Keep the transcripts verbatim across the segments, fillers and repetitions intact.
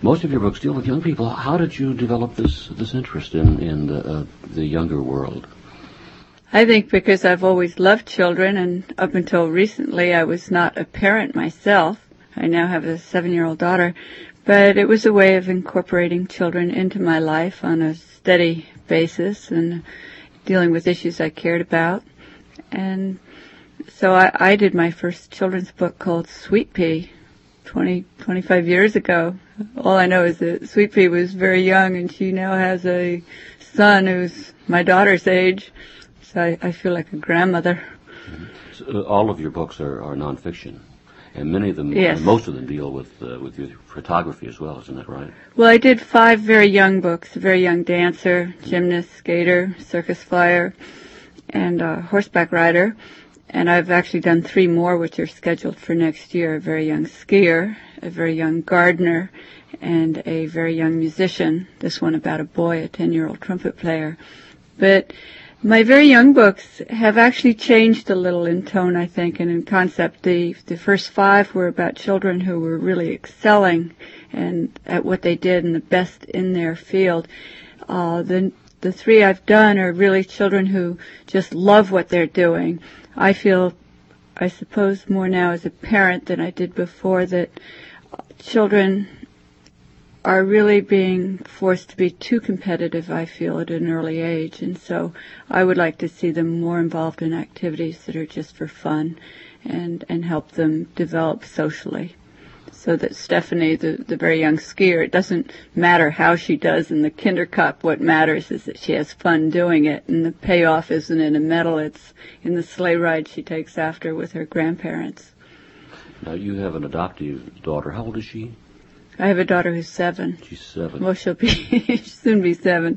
Most of your books deal with young people. How did you develop this this interest in in the, uh, the younger world? I think because I've always loved children, and up until recently I was not a parent myself. I now have a seven-year-old daughter, but it was a way of incorporating children into my life on a steady basis and dealing with issues I cared about. And so I, I did my first children's book called Sweet Pea twenty, twenty-five years ago. All I know is that Sweet Pea was very young, and she now has a son who's my daughter's age. So I, I feel like a grandmother. Mm-hmm. So, uh, all of your books are, are nonfiction, and many of them, yes. uh, most of them deal with uh, with your photography as well, isn't that right? Well, I did five very young books: a very young dancer, gymnast, skater, circus flyer, and uh, horseback rider. And I've actually done three more, which are scheduled for next year: a very young skier, a very young gardener, and a very young musician. This one about a boy, a ten-year-old trumpet player. But my very young books have actually changed a little in tone, I think, and in concept. The the first five were about children who were really excelling and at what they did and the best in their field. Uh, the the three I've done are really children who just love what they're doing. I feel, I suppose, more now as a parent than I did before, that children are really being forced to be too competitive, I feel, at an early age. And so I would like to see them more involved in activities that are just for fun and, and help them develop socially. So that Stephanie, the, the very young skier, it doesn't matter how she does in the Kinder Cup. What matters is that she has fun doing it. And the payoff isn't in a medal. It's in the sleigh ride she takes after with her grandparents. Now, you have an adoptive daughter. How old is she? I have a daughter who's seven. She's seven. Well, she'll be she'll soon be seven.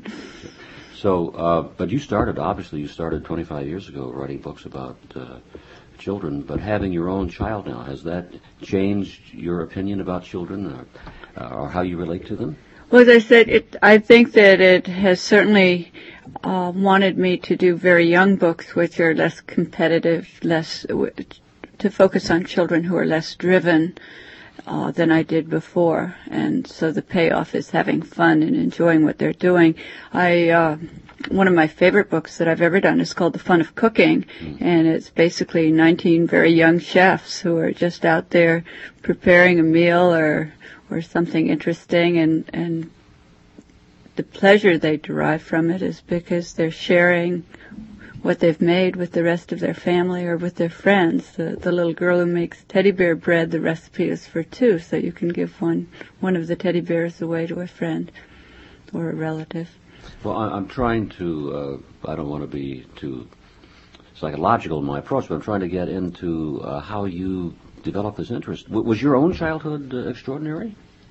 So, uh, but you started, obviously, you started twenty-five years ago writing books about uh, children, but having your own child now, has that changed your opinion about children or, uh, or how you relate to them? Well, as I said, it, I think that it has certainly uh, wanted me to do very young books, which are less competitive, less to focus on children who are less driven Uh, than I did before, and so the payoff is having fun and enjoying what they're doing. I uh, one of my favorite books that I've ever done is called The Fun of Cooking, and it's basically nineteen very young chefs who are just out there preparing a meal or or something interesting, and and the pleasure they derive from it is because they're sharing what they've made with the rest of their family or with their friends. The, the little girl who makes teddy bear bread, the recipe is for two, so you can give one one of the teddy bears away to a friend or a relative. Well, I, I'm trying to, uh, I don't want to be too psychological in my approach, but I'm trying to get into uh, how you developed this interest. W- was your own childhood uh, extraordinary?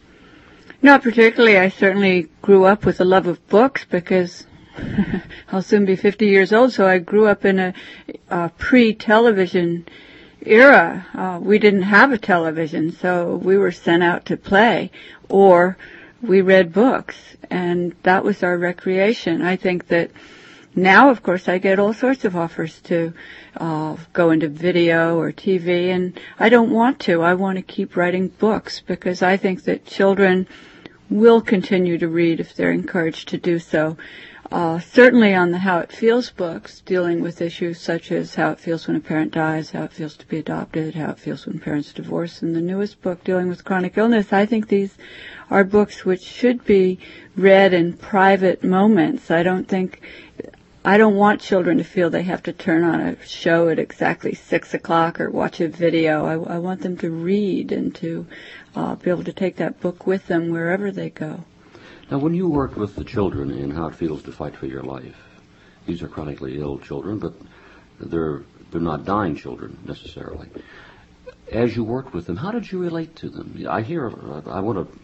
Not particularly. I certainly grew up with a love of books because I'll soon be fifty years old, so I grew up in a, a pre-television era. Uh, we didn't have a television, so we were sent out to play, or we read books, and that was our recreation. I think that now, of course, I get all sorts of offers to uh, go into video or T V, and I don't want to. I want to keep writing books because I think that children will continue to read if they're encouraged to do so. Uh, certainly on the How It Feels books, dealing with issues such as how it feels when a parent dies, how it feels to be adopted, how it feels when parents divorce, and the newest book dealing with chronic illness. I think these are books which should be read in private moments. I don't think, I don't want children to feel they have to turn on a show at exactly six o'clock or watch a video. I, I want them to read and to uh, be able to take that book with them wherever they go. Now, when you work with the children in How It Feels to Fight for Your Life, these are chronically ill children, but they're they're not dying children necessarily. As you worked with them, how did you relate to them? I hear, I want to,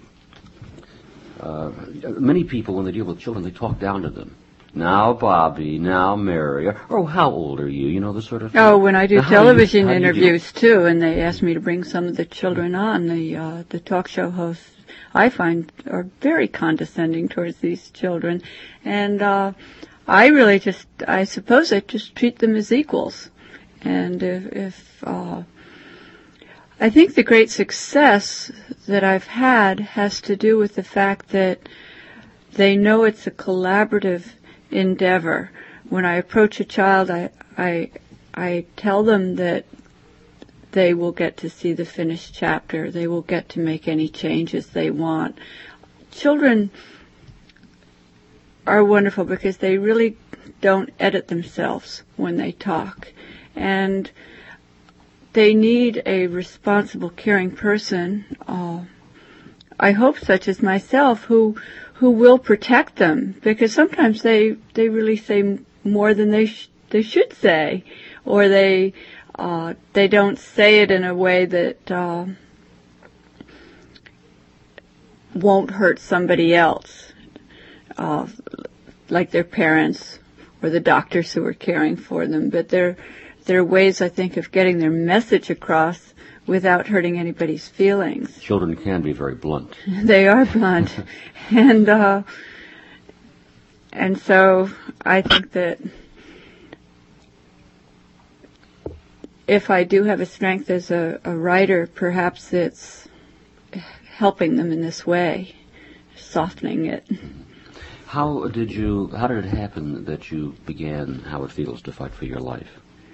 uh, many people when they deal with children, they talk down to them. Now, Bobby, now, Mary, or, oh, how old are you? You know, this sort of thing. Oh, when I do now, television do you, interviews, too, and they ask me to bring some of the children on, the uh, the talk show hosts, I find, are very condescending towards these children. And uh, I really just, I suppose I just treat them as equals. And if, if uh, I think the great success that I've had has to do with the fact that they know it's a collaborative endeavor. When I approach a child, I, I, I tell them that they will get to see the finished chapter. They will get to make any changes they want. Children are wonderful because they really don't edit themselves when they talk. And they need a responsible, caring person, uh, I hope such as myself, who who will protect them, because sometimes they they really say more than they sh- they should say, or they uh, they don't say it in a way that uh, won't hurt somebody else, uh, like their parents or the doctors who are caring for them. But they're There are ways, I think, of getting their message across without hurting anybody's feelings. Children can be very blunt. They are blunt. and uh, and so I think that if I do have a strength as a, a writer, perhaps it's helping them in this way, softening it. How did you, how did it happen that you began How It Feels to Fight for Your Life?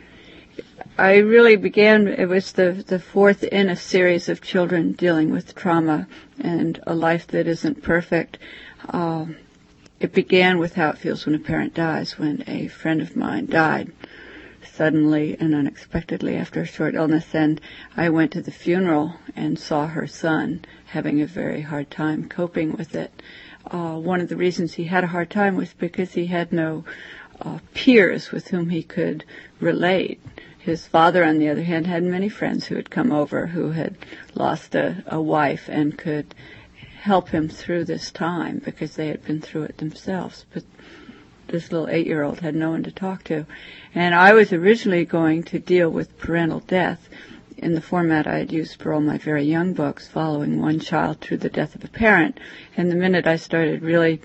I really began, it was the, the fourth in a series of children dealing with trauma and a life that isn't perfect. Uh, it began with How It Feels When a Parent Dies, when a friend of mine died suddenly and unexpectedly after a short illness, and I went to the funeral and saw her son having a very hard time coping with it. Uh, one of the reasons he had a hard time was because he had no uh, peers with whom he could relate. His father, on the other hand, had many friends who had come over who had lost a, a wife and could help him through this time because they had been through it themselves. But this little eight-year-old had no one to talk to. And I was originally going to deal with parental death in the format I had used for all my very young books, following one child through the death of a parent. And the minute I started really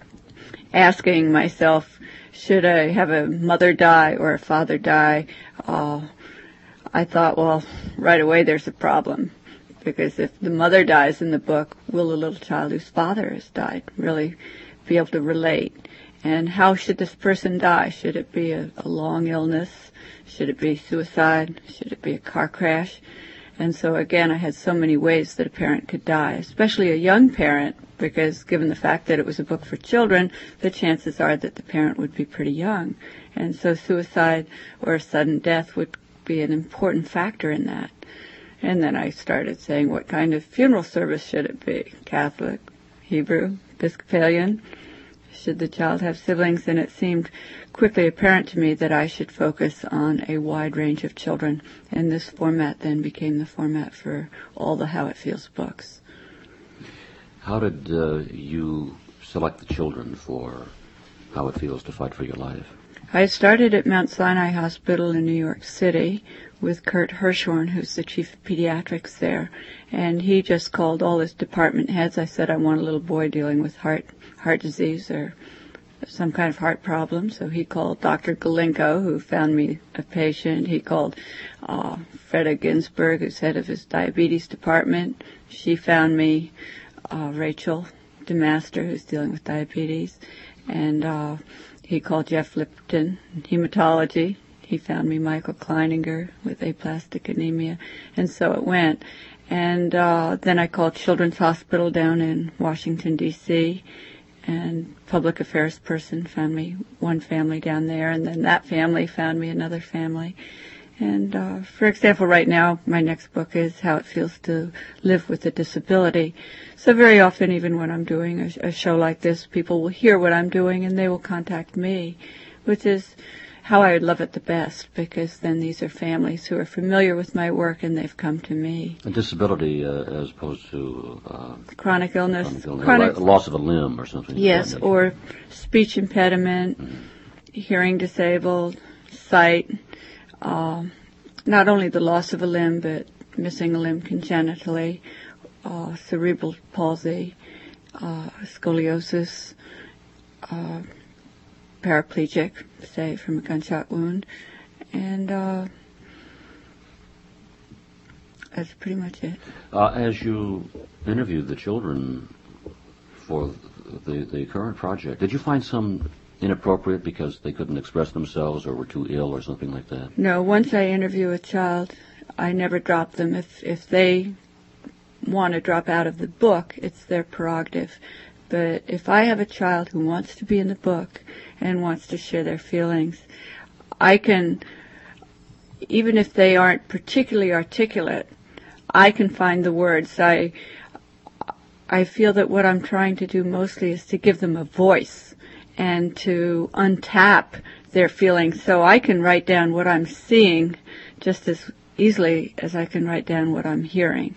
asking myself, should I have a mother die or a father die, uh, I thought, well, right away there's a problem. Because if the mother dies in the book, will the little child whose father has died really be able to relate? And how should this person die? Should it be a, a long illness? Should it be suicide? Should it be a car crash? And so, again, I had so many ways that a parent could die, especially a young parent, because given the fact that it was a book for children, the chances are that the parent would be pretty young. And so suicide or sudden death would be an important factor in that. And then I started saying, what kind of funeral service should it be? Catholic, Hebrew, Episcopalian? Should the child have siblings? And it seemed quickly apparent to me that I should focus on a wide range of children. And this format then became the format for all the How It Feels books. How did uh, you select the children for How It Feels to Fight for Your Life? I started at Mount Sinai Hospital in New York City with Kurt Hirschhorn, who's the chief of pediatrics there. And he just called all his department heads. I said, I want a little boy dealing with heart heart disease or some kind of heart problem. So he called Doctor Galinko, who found me a patient. He called uh, Freda Ginsburg, who's head of his diabetes department. She found me uh, Rachel DeMaster, who's dealing with diabetes. And uh, he called Jeff Lipton, hematology. He found me Michael Kleininger with aplastic anemia. And so it went. And uh, then I called Children's Hospital down in Washington, D C, and public affairs person found me one family down there, and then that family found me another family. And, uh, for example, right now, my next book is How It Feels to Live with a Disability. So very often, even when I'm doing a, a show like this, people will hear what I'm doing and they will contact me, which is how I would love it the best, because then these are families who are familiar with my work and they've come to me. A disability uh, as opposed to uh, chronic illness, chronic illness chronic, a loss of a limb or something. Yes, or speech impediment, mm-hmm. hearing disabled, sight, uh, not only the loss of a limb, but missing a limb congenitally, uh, cerebral palsy, uh, scoliosis, uh, paraplegic, say, from a gunshot wound. And uh, that's pretty much it. Uh, as you interviewed the children for the, the current project, did you find some inappropriate because they couldn't express themselves or were too ill or something like that? No, once I interview a child, I never drop them. If if they want to drop out of the book, it's their prerogative. But if I have a child who wants to be in the book and wants to share their feelings, I can, even if they aren't particularly articulate, I can find the words. I I feel that what I'm trying to do mostly is to give them a voice and to untap their feelings, so I can write down what I'm seeing just as easily as I can write down what I'm hearing.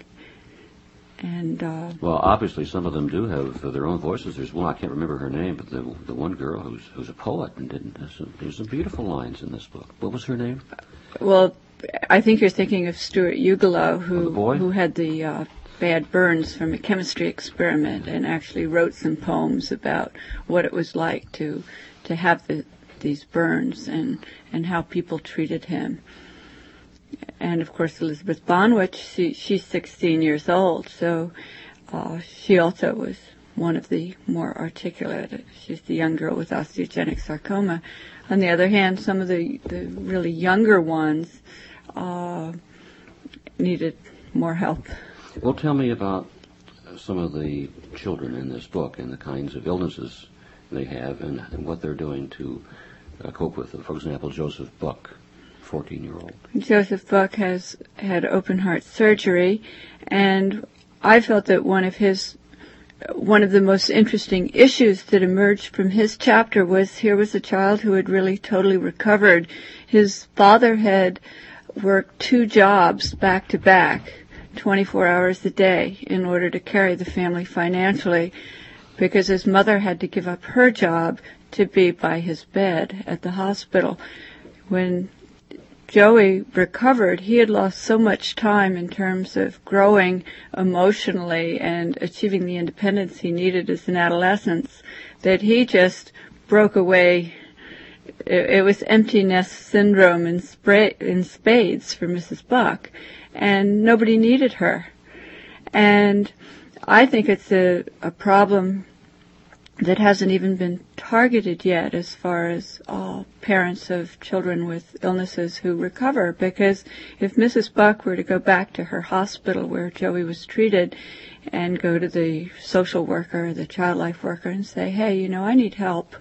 And uh, well, obviously, some of them do have uh, their own voices. There's one, I can't remember her name, but the the one girl who's who's a poet and didn't. There's some, there's some beautiful lines in this book. What was her name? Well, I think you're thinking of Stuart Ugelow, who oh, the boy? who had the uh, bad burns from a chemistry experiment and actually wrote some poems about what it was like to to have the, these burns and and how people treated him. And of course, Elizabeth Bonwich, she, she's sixteen years old, so uh, she also was one of the more articulate. She's the young girl with osteogenic sarcoma. On the other hand, some of the, the really younger ones uh, needed more help. Well, tell me about some of the children in this book and the kinds of illnesses they have and, and what they're doing to uh, cope with them. For example, Joseph Buck, fourteen-year-old. Joseph Buck has had open heart surgery, and I felt that one of his one of the most interesting issues that emerged from his chapter was here was a child who had really totally recovered. His father had worked two jobs back to back, twenty-four hours a day, in order to carry the family financially, because his mother had to give up her job to be by his bed at the hospital. When Joey recovered, he had lost so much time in terms of growing emotionally and achieving the independence he needed as an adolescent that he just broke away. It, it was empty nest syndrome in, spray, in spades for Missus Buck, and nobody needed her. And I think it's a, a problem that hasn't even been targeted yet as far as all parents of children with illnesses who recover, because if Missus Buck were to go back to her hospital where Joey was treated and go to the social worker or the child life worker and say, hey, you know, I need help.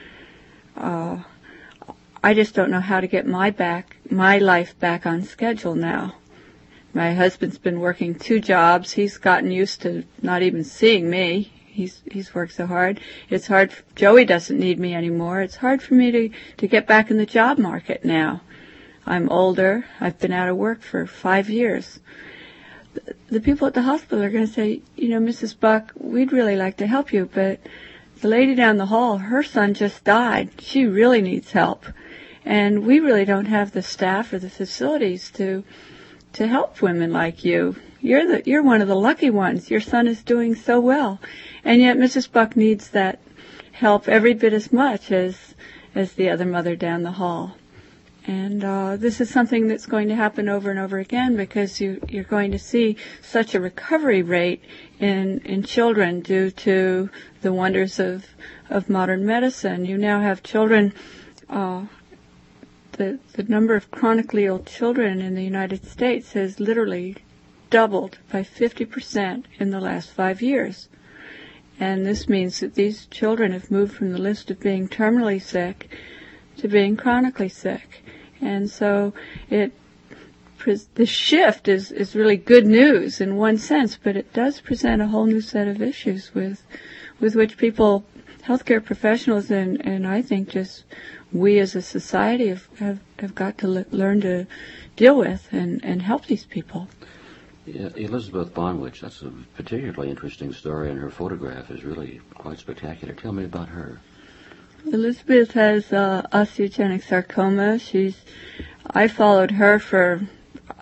Uh, I just don't know how to get my back, my life back on schedule now. My husband's been working two jobs. He's gotten used to not even seeing me. He's he's worked so hard. It's hard. For, Joey doesn't need me anymore. It's hard for me to, to get back in the job market now. I'm older. I've been out of work for five years. The, the people at the hospital are going to say, you know, Missus Buck, we'd really like to help you, but the lady down the hall, her son just died. She really needs help. And we really don't have the staff or the facilities to to help women like you. You're the you're one of the lucky ones. Your son is doing so well. And yet Missus Buck needs that help every bit as much as as the other mother down the hall. And uh, this is something that's going to happen over and over again, because you, you're going to see such a recovery rate in, in children due to the wonders of, of modern medicine. You now have children, uh, the, the number of chronically ill children in the United States has literally doubled by fifty percent in the last five years. And this means that these children have moved from the list of being terminally sick to being chronically sick. And so it, the shift is, is really good news in one sense, but it does present a whole new set of issues with, with which people, healthcare professionals, and, and I think just we as a society have, have, have got to le- learn to deal with and, and help these people. Yeah, Elizabeth Bonwich, that's a particularly interesting story, and her photograph is really quite spectacular. Tell me about her. Elizabeth has uh, osteogenic sarcoma. She's, I followed her for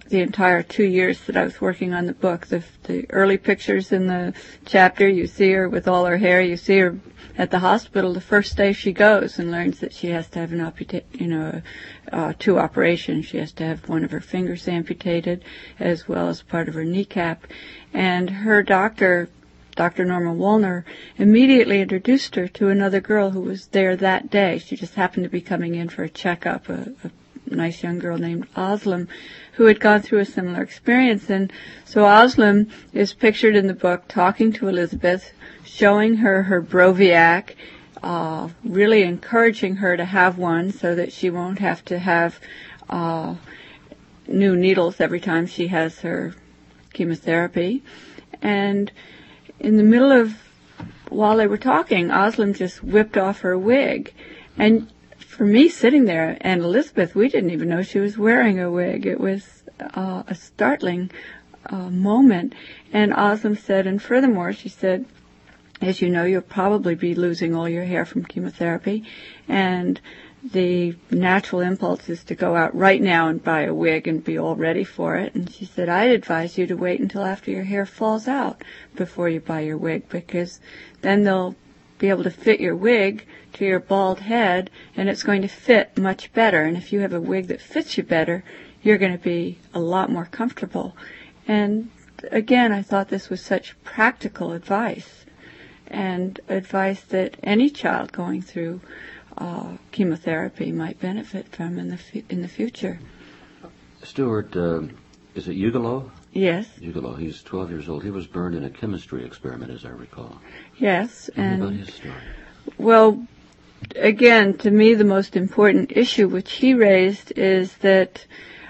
the entire two years that I was working on the book. The, the early pictures in the chapter, you see her with all her hair. You see her at the hospital the first day she goes and learns that she has to have an amputa- you know, uh, two operations. She has to have one of her fingers amputated as well as part of her kneecap. And her doctor, Doctor Norma Wollner, immediately introduced her to another girl who was there that day. She just happened to be coming in for a checkup, a, a nice young girl named Oslam, who had gone through a similar experience. And so Oslam is pictured in the book talking to Elizabeth, showing her her Broviac, uh, really encouraging her to have one so that she won't have to have uh, new needles every time she has her chemotherapy. And in the middle of, while they were talking, Oslam just whipped off her wig. And for me sitting there, and Elizabeth, we didn't even know she was wearing a wig. It was uh, a startling uh, moment. And Oslam said, and furthermore, she said, as you know, you'll probably be losing all your hair from chemotherapy, and the natural impulse is to go out right now and buy a wig and be all ready for it. And she said, I'd advise you to wait until after your hair falls out before you buy your wig, because then they'll be able to fit your wig to your bald head, and it's going to fit much better. And if you have a wig that fits you better, you're going to be a lot more comfortable. And again, I thought this was such practical advice, and advice that any child going through uh, chemotherapy might benefit from in the fu- in the future. Stuart, uh, is it Ugolo? Yes. Ugolo. He's twelve years old. He was burned in a chemistry experiment, as I recall. Yes. Tell and me about his story. Well, again, to me, the most important issue which he raised is that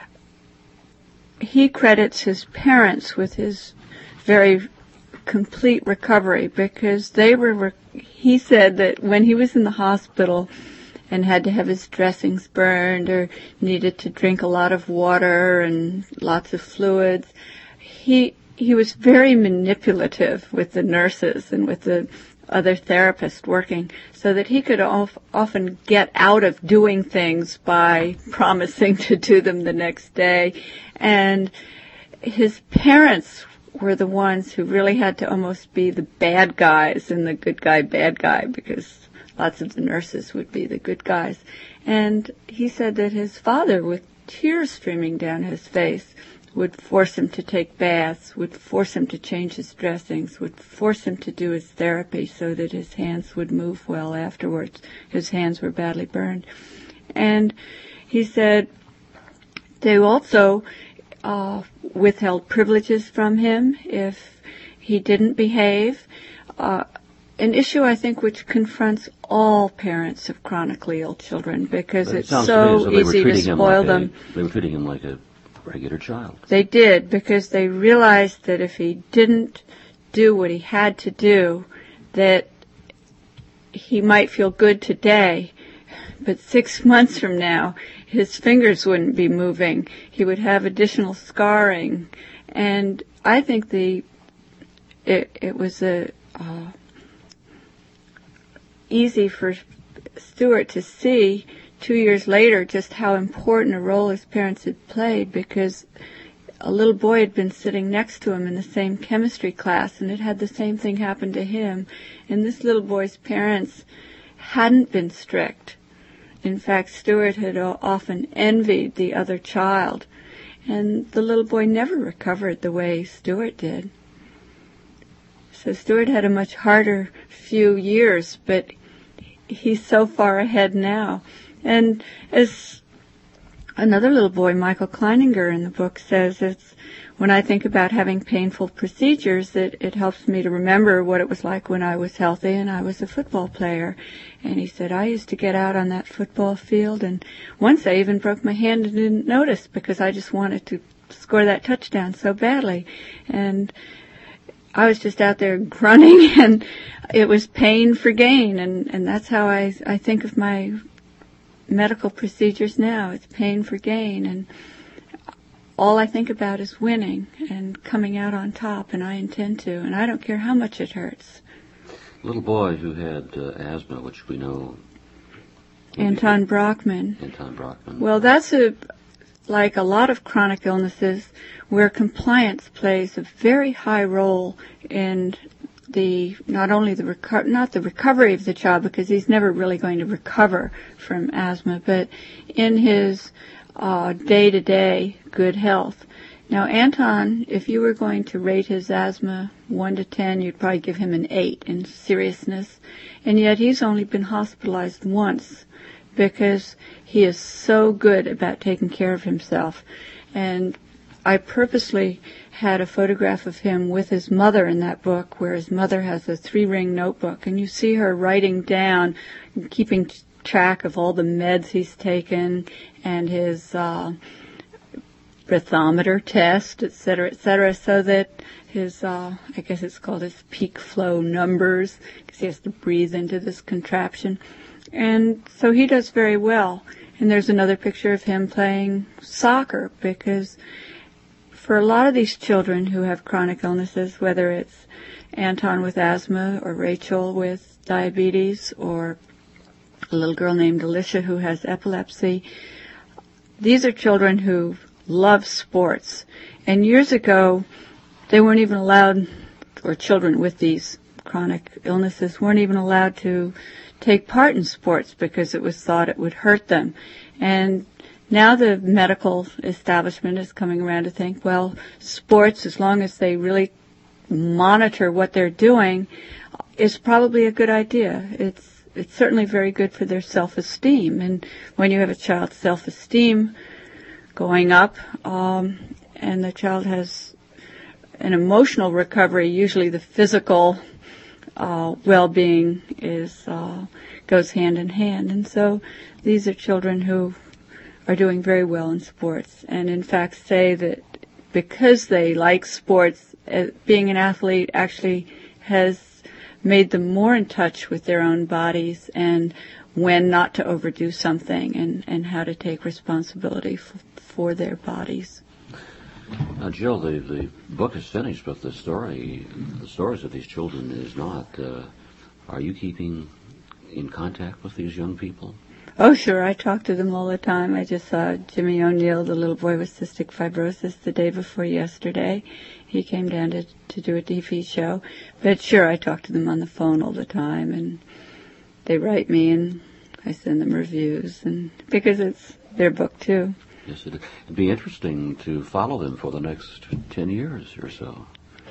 he credits his parents with his very complete recovery, because they were, re- he said that when he was in the hospital and had to have his dressings burned or needed to drink a lot of water and lots of fluids, he he was very manipulative with the nurses and with the other therapists working, so that he could of, often get out of doing things by promising to do them the next day. And his parents were the ones who really had to almost be the bad guys and the good guy, bad guy, because lots of the nurses would be the good guys. And he said that his father, with tears streaming down his face, would force him to take baths, would force him to change his dressings, would force him to do his therapy so that his hands would move well afterwards. His hands were badly burned. And he said they also uh, withheld privileges from him if he didn't behave. Uh, an issue, I think, which confronts all parents of chronically ill children, because But it it's sounds so to me as though they were easy to treating him spoil like them. A, they were treating him like a regular child. They did, because they realized that if he didn't do what he had to do, that he might feel good today, but six months from now, his fingers wouldn't be moving. He would have additional scarring. And I think the it, it was a uh, easy for Stuart to see two years later just how important a role his parents had played, because a little boy had been sitting next to him in the same chemistry class, and it had the same thing happen to him. And this little boy's parents hadn't been strict. In fact, Stuart had often envied the other child, and the little boy never recovered the way Stuart did. So Stuart had a much harder few years, but he's so far ahead now. And as another little boy, Michael Kleininger, in the book says, it's when I think about having painful procedures, that it helps me to remember what it was like when I was healthy and I was a football player. And he said, I used to get out on that football field, and once I even broke my hand and didn't notice because I just wanted to score that touchdown so badly. And I was just out there grunting, and it was pain for gain. And, and that's how I, I think of my medical procedures now. It's pain for gain, and all I think about is winning and coming out on top, and I intend to, and I don't care how much it hurts. A little boy who had uh, asthma, which we know... Anton Brockman. Anton Brockman. Well, that's a like a lot of chronic illnesses, where compliance plays a very high role in the not only the reco- not the recovery of the child, because he's never really going to recover from asthma, but in his uh, day-to-day good health. Now, Anton, if you were going to rate his asthma one to ten, you'd probably give him an eight in seriousness, and yet he's only been hospitalized once because he is so good about taking care of himself. And I purposely had a photograph of him with his mother in that book, where his mother has a three-ring notebook, and you see her writing down, keeping track of all the meds he's taken and his uh, breathometer test, et cetera, et cetera, so that his, uh, I guess it's called his peak flow numbers, because he has to breathe into this contraption. And so he does very well. And there's another picture of him playing soccer, because for a lot of these children who have chronic illnesses, whether it's Anton with asthma or Rachel with diabetes or a little girl named Alicia who has epilepsy, these are children who love sports. And years ago, they weren't even allowed, or children with these chronic illnesses weren't even allowed to take part in sports because it was thought it would hurt them. And now the medical establishment is coming around to think, well, sports, as long as they really monitor what they're doing, is probably a good idea. It's it's certainly very good for their self-esteem. And when you have a child's self-esteem going up, um, and the child has an emotional recovery, usually the physical uh, well-being is uh, goes hand in hand. And so these are children who are doing very well in sports, and in fact say that because they like sports, uh, being an athlete actually has made them more in touch with their own bodies and when not to overdo something, and, and how to take responsibility f- for their bodies. Now, Jill, the, the book is finished, but the story, the stories of these children is not. Uh, are you keeping in contact with these young people? Oh, sure. I talk to them all the time. I just saw Jimmy O'Neill, the little boy with cystic fibrosis, the day before yesterday. He came down to, to do a T V show. But sure, I talk to them on the phone all the time, and they write me, and I send them reviews, and because it's their book, too. Yes, it, it'd be interesting to follow them for the next ten years or so.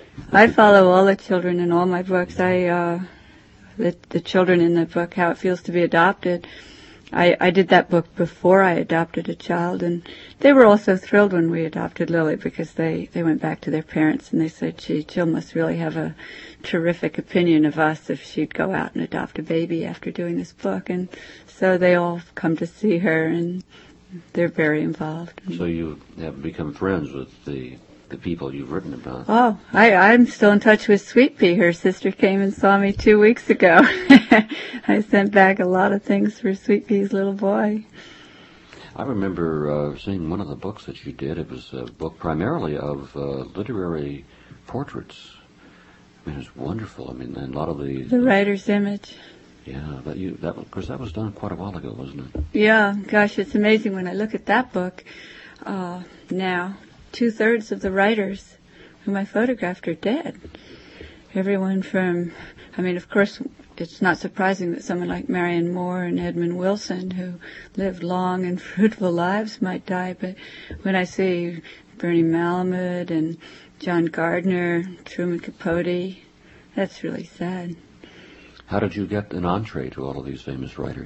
I follow all the children in all my books. I, uh, the, the children in the book, How It Feels to Be Adopted, I, I did that book before I adopted a child, and they were all so thrilled when we adopted Lily, because they, they went back to their parents and they said, gee, Jill must really have a terrific opinion of us if she'd go out and adopt a baby after doing this book. And so they all come to see her, and they're very involved. So you have become friends with the the people you've written about. Oh, I, I'm still in touch with Sweet Pea. Her sister came and saw me two weeks ago. I sent back a lot of things for Sweet Pea's little boy. I remember uh, seeing one of the books that you did. It was a book primarily of uh, literary portraits. I mean, it was wonderful. I mean, and a lot of the... The writer's image. Yeah, that you that of course that was done quite a while ago, wasn't it? Yeah, gosh, it's amazing when I look at that book uh, now. Two-thirds of the writers whom I photographed are dead. Everyone from, I mean, of course, it's not surprising that someone like Marion Moore and Edmund Wilson, who lived long and fruitful lives, might die. But when I see Bernie Malamud and John Gardner, Truman Capote, that's really sad. How did you get an entree to all of these famous writers?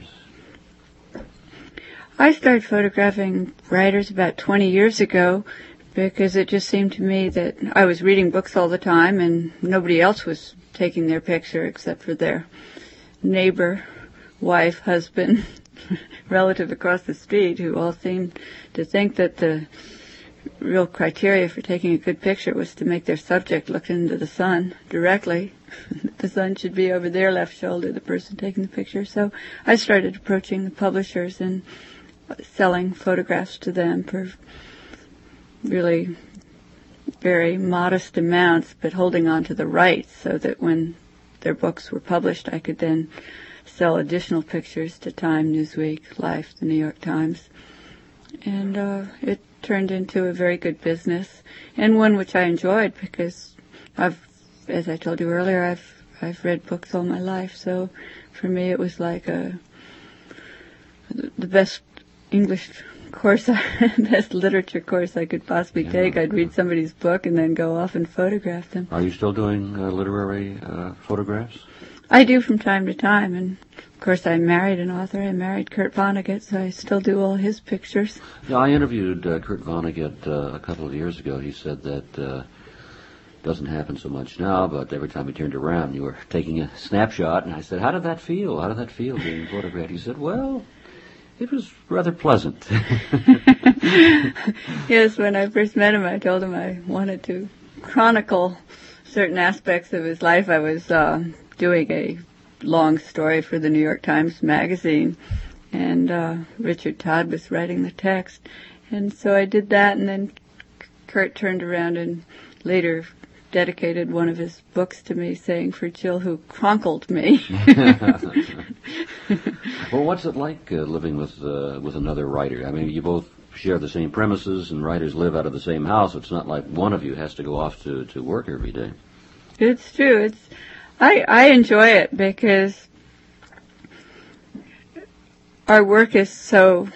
I started photographing writers about twenty years ago, because it just seemed to me that I was reading books all the time and nobody else was taking their picture except for their neighbor, wife, husband, relative across the street, who all seemed to think that the real criteria for taking a good picture was to make their subject look into the sun directly. The sun should be over their left shoulder, the person taking the picture. So I started approaching the publishers and selling photographs to them for really very modest amounts, but holding on to the rights so that when their books were published, I could then sell additional pictures to Time, Newsweek, Life, the New York Times. And uh, it turned into a very good business, and one which I enjoyed because I've, as I told you earlier, I've I've read books all my life. So for me, it was like a the best English course, best literature course I could possibly Yeah. take. I'd read somebody's book and then go off and photograph them. Are you still doing uh, literary uh, photographs? I do from time to time, and of course I married an author. I married Kurt Vonnegut, so I still do all his pictures. Yeah, I interviewed uh, Kurt Vonnegut uh, a couple of years ago. He said that uh, doesn't happen so much now, but every time he turned around, you were taking a snapshot. And I said, "How did that feel? How did that feel being photographed?" He said, "Well, it was rather pleasant." Yes, when I first met him, I told him I wanted to chronicle certain aspects of his life. I was uh, doing a long story for the New York Times Magazine, and uh, Richard Todd was writing the text. And so I did that, and then Kurt turned around and later dedicated one of his books to me, saying, "For Jill who chronicled me." Well, what's it like uh, living with uh, with another writer? I mean, you both share the same premises, and writers live out of the same house. It's not like one of you has to go off to, to work every day. It's true. It's I I enjoy it because our work is so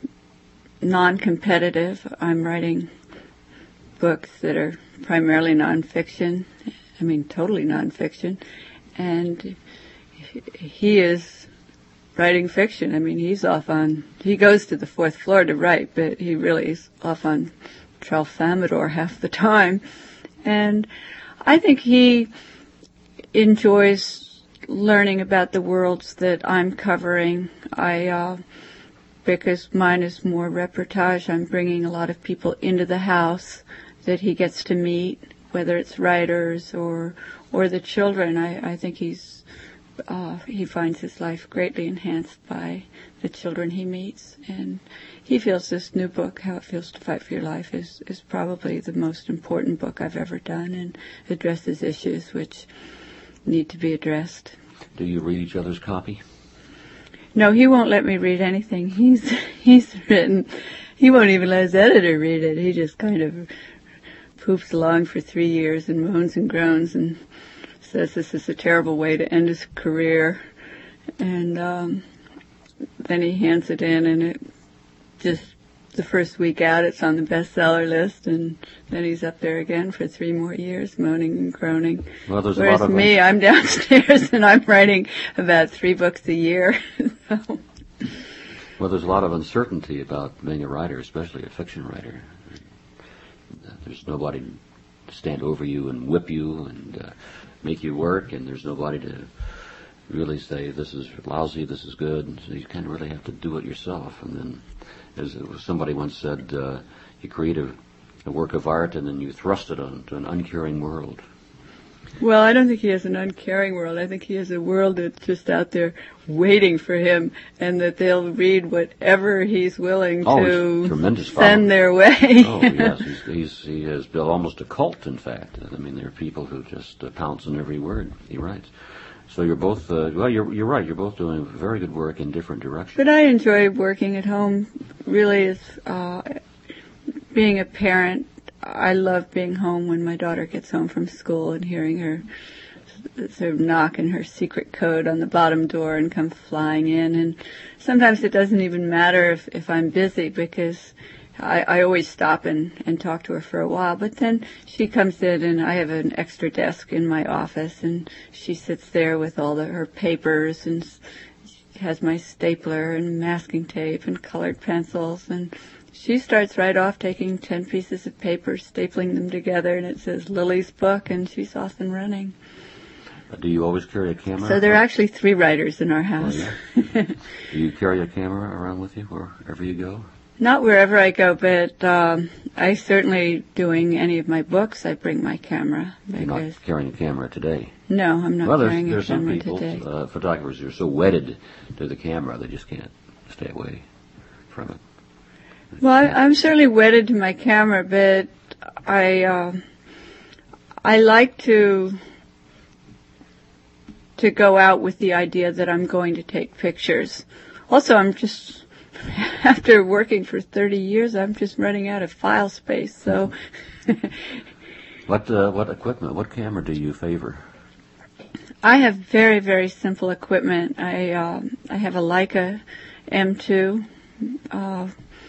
non-competitive. I'm writing books that are primarily nonfiction. I mean, totally nonfiction, and he is writing fiction. I mean, he's off on, he goes to the fourth floor to write, but he really is off on Tralfamadore half the time. And I think he enjoys learning about the worlds that I'm covering. I, uh, because mine is more reportage, I'm bringing a lot of people into the house that he gets to meet, whether it's writers or, or the children. I, I think he's, Uh, he finds his life greatly enhanced by the children he meets, and he feels this new book, How It Feels to Fight for Your Life, is, is probably the most important book I've ever done, and addresses issues which need to be addressed. Do you read each other's copy? No, he won't let me read anything he's he's written. He won't even let his editor read it. He just kind of poops along for three years and moans and groans and says this is a terrible way to end his career, and um, then he hands it in, and it just the first week out it's on the bestseller list, and then he's up there again for three more years moaning and groaning. Well, there's Whereas a lot of me, I'm downstairs and I'm writing about three books a year. So. Well, there's a lot of uncertainty about being a writer, especially a fiction writer. There's nobody to stand over you and whip you and uh, make you work, and there's nobody to really say this is lousy, this is good. So you kind of really have to do it yourself. And then, as somebody once said, uh, you create a, a work of art and then you thrust it onto an uncaring world. Well, I don't think he has an uncaring world. I think he has a world that's just out there waiting for him, and that they'll read whatever he's willing oh, to tremendous send following. their way. Oh, yes. He's, he's, he has built almost a cult, in fact. I mean, there are people who just uh, pounce on every word he writes. So you're both, uh, well, you're, you're right. You're both doing very good work in different directions. But I enjoy working at home. Really, is uh, being a parent. I love being home when my daughter gets home from school and hearing her sort of knock in her secret code on the bottom door and come flying in. And sometimes it doesn't even matter if, if I'm busy, because I, I always stop and, and talk to her for a while. But then she comes in, and I have an extra desk in my office, and she sits there with all the, her papers, and has my stapler and masking tape and colored pencils, and she starts right off taking ten pieces of paper, stapling them together, and it says Lily's book, and she's off and running. Uh, do you always carry a camera? So there are actually three writers in our house. Oh, yeah. Do you carry a camera around with you wherever you go? Not wherever I go, but um, I certainly, doing any of my books, I bring my camera. You're not carrying a camera today. No, I'm not well, there's, carrying there's a camera some people, today. uh, photographers, who are so wedded to the camera they just can't stay away from it. Well, I, I'm certainly wedded to my camera, but I uh, I like to to go out with the idea that I'm going to take pictures. Also, I'm just after working for thirty years, I'm just running out of file space. So, what uh, what equipment, what camera do you favor? I have very very simple equipment. I um, I have a Leica M two, uh,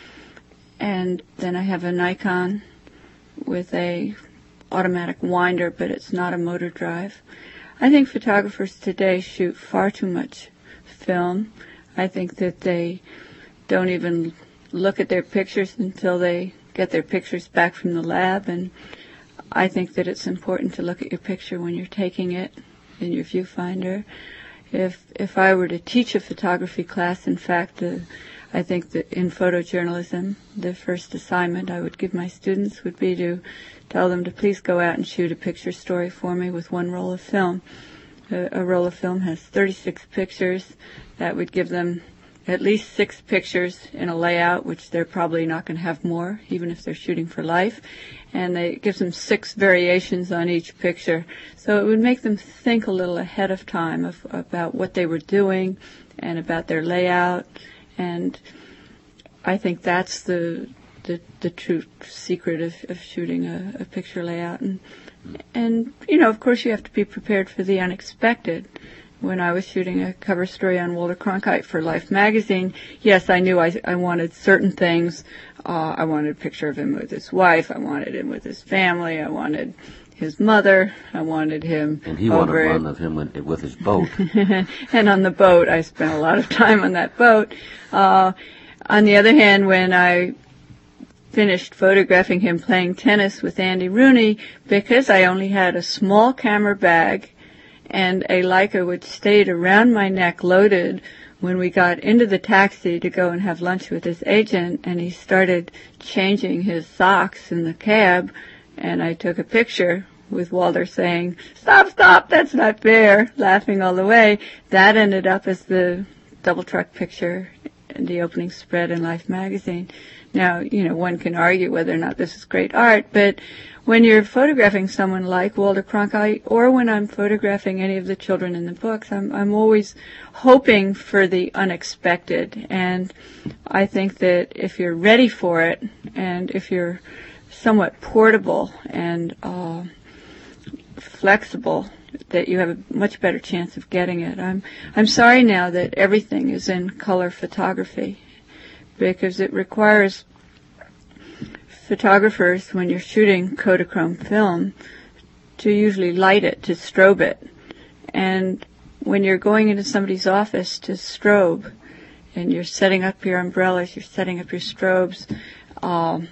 and then I have a Nikon with a automatic winder, but it's not a motor drive. I think photographers today shoot far too much film. I think that they don't even look at their pictures until they get their pictures back from the lab, and I think that it's important to look at your picture when you're taking it in your viewfinder. If if I were to teach a photography class, in fact, uh, I think that in photojournalism, the first assignment I would give my students would be to tell them to please go out and shoot a picture story for me with one roll of film. A, a roll of film has thirty-six pictures. That would give them at least six pictures in a layout, which they're probably not going to have more, even if they're shooting for life. And they, it gives them six variations on each picture. So it would make them think a little ahead of time of, about what they were doing and about their layout. And I think that's the the, the true secret of, of shooting a, a picture layout. And, and, you know, of course you have to be prepared for the unexpected. When I was shooting a cover story on Walter Cronkite for Life magazine, yes, I knew I, I wanted certain things. Uh, I wanted a picture of him with his wife. I wanted him with his family. I wanted his mother. I wanted him And he over wanted one of him with, with his boat. And on the boat, I spent a lot of time on that boat. Uh, on the other hand, when I finished photographing him playing tennis with Andy Rooney, because I only had a small camera bag and a Leica which stayed around my neck loaded, when we got into the taxi to go and have lunch with his agent, and he started changing his socks in the cab, and I took a picture with Walter saying, "Stop, stop, that's not fair," laughing all the way. That ended up as the double truck picture in the opening spread in Life magazine. Now, you know, one can argue whether or not this is great art, but when you're photographing someone like Walter Cronkite, or when I'm photographing any of the children in the books, I'm, I'm always hoping for the unexpected. And I think that if you're ready for it, and if you're somewhat portable and uh, flexible, that you have a much better chance of getting it. I'm I'm sorry now that everything is in color photography, because it requires photographers, when you're shooting Kodachrome film, to usually light it, to strobe it. And when you're going into somebody's office to strobe, and you're setting up your umbrellas, you're setting up your strobes, um,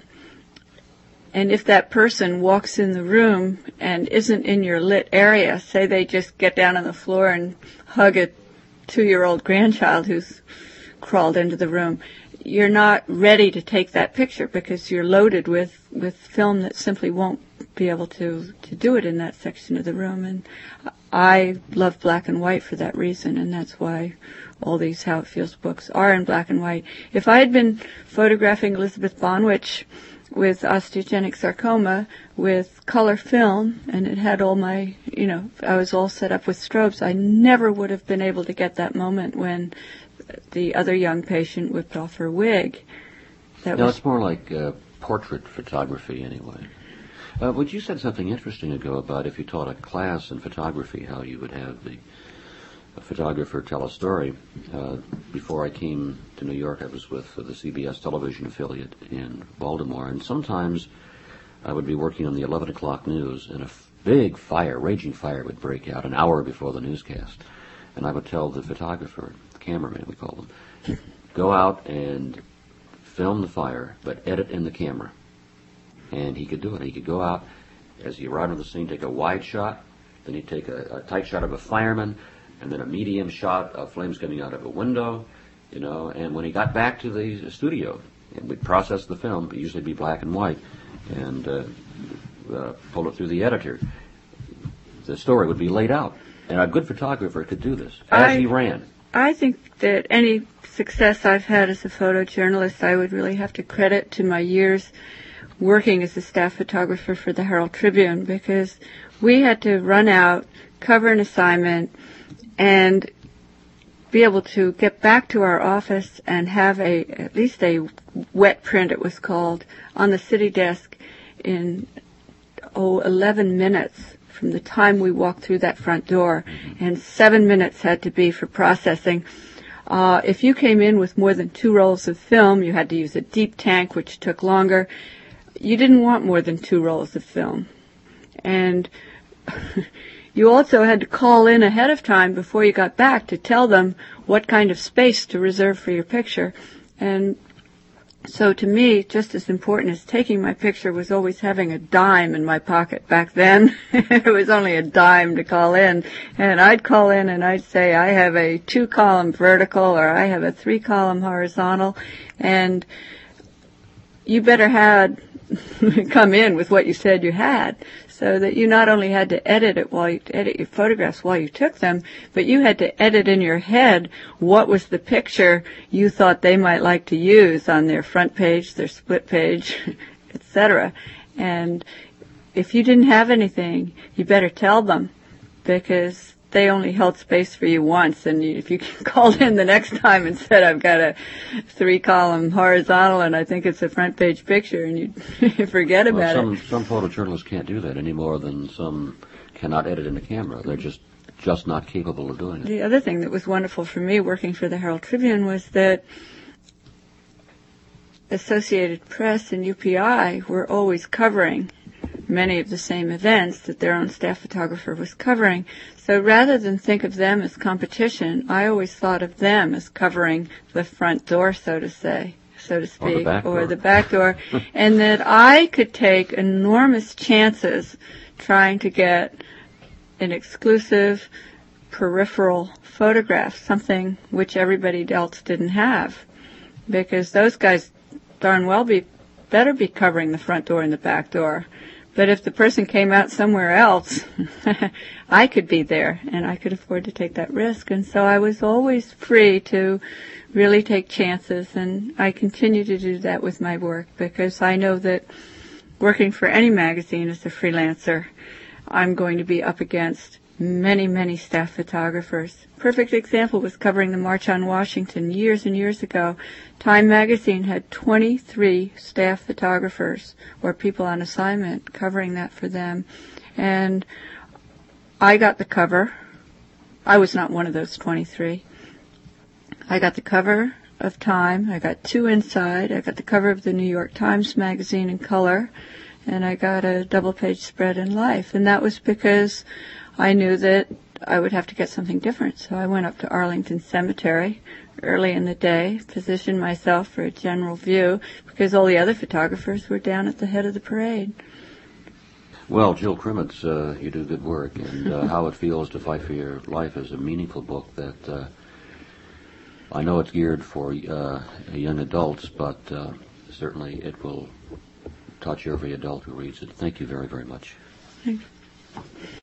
and if that person walks in the room and isn't in your lit area, say they just get down on the floor and hug a two-year-old grandchild who's crawled into the room, you're not ready to take that picture because you're loaded with, with film that simply won't be able to, to do it in that section of the room. And I love black and white for that reason, and that's why all these How It Feels books are in black and white. If I had been photographing Elizabeth Bonwich with osteogenic sarcoma with color film, and it had all my, you know, I was all set up with strobes, I never would have been able to get that moment when the other young patient whipped off her wig. That no, was... it's more like uh, portrait photography anyway. Uh, but you said something interesting ago about if you taught a class in photography, how you would have the a photographer tell a story. Uh, before I came to New York, I was with uh, the C B S television affiliate in Baltimore, and sometimes I would be working on the eleven o'clock news, and a f- big fire, raging fire, would break out an hour before the newscast. And I would tell the photographer, the cameraman we call them, go out and film the fire, but edit in the camera. And he could do it. He could go out, as he arrived on the scene, take a wide shot, then he'd take a, a tight shot of a fireman, and then a medium shot of flames coming out of a window, you know, and when he got back to the studio, and we'd process the film, it'd usually be black and white, and uh, uh, pull it through the editor, the story would be laid out. And a good photographer could do this, as I, he ran. I think that any success I've had as a photojournalist, I would really have to credit to my years working as a staff photographer for the Herald Tribune, because we had to run out, cover an assignment, and be able to get back to our office and have a at least a wet print, it was called, on the city desk in, oh, eleven minutes from the time we walked through that front door, and seven minutes had to be for processing. Uh, if you came in with more than two rolls of film, you had to use a deep tank, which took longer. You didn't want more than two rolls of film. And you also had to call in ahead of time before you got back to tell them what kind of space to reserve for your picture. And so to me, just as important as taking my picture was always having a dime in my pocket. Back then, it was only a dime to call in. And I'd call in and I'd say, I have a two-column vertical or I have a three-column horizontal. And you better had come in with what you said you had, so that you not only had to edit it while you edit your photographs while you took them, but you had to edit in your head what was the picture you thought they might like to use on their front page, their split page, et cetera. And if you didn't have anything, you better tell them, because they only held space for you once, and you, if you called in the next time and said, I've got a three-column horizontal and I think it's a front-page picture, and you forget well, about some, it. Some photojournalists can't do that any more than some cannot edit in a camera. They're just just not capable of doing it. The other thing that was wonderful for me working for the Herald Tribune was that Associated Press and U P I were always covering many of the same events that their own staff photographer was covering. So rather than think of them as competition, I always thought of them as covering the front door, so to say, so to speak, or the back or door, the back door and that I could take enormous chances trying to get an exclusive peripheral photograph, something which everybody else didn't have, because those guys darn well be better be covering the front door and the back door. But if the person came out somewhere else, I could be there, and I could afford to take that risk. And so I was always free to really take chances, and I continue to do that with my work, because I know that working for any magazine as a freelancer, I'm going to be up against many, many staff photographers. Perfect example was covering the March on Washington years and years ago. Time magazine had twenty-three staff photographers, or people on assignment, covering that for them. And I got the cover. I was not one of those twenty-three. I got the cover of Time. I got two inside. I got the cover of the New York Times magazine in color. And I got a double-page spread in Life. And that was because I knew that I would have to get something different. So I went up to Arlington Cemetery early in the day, positioned myself for a general view, because all the other photographers were down at the head of the parade. Well, Jill Krimitz, uh, you do good work, and uh, How It Feels to Fight for Your Life is a meaningful book that uh, I know it's geared for uh, young adults, but uh, certainly it will touch every adult who reads it. Thank you very, very much. Thanks.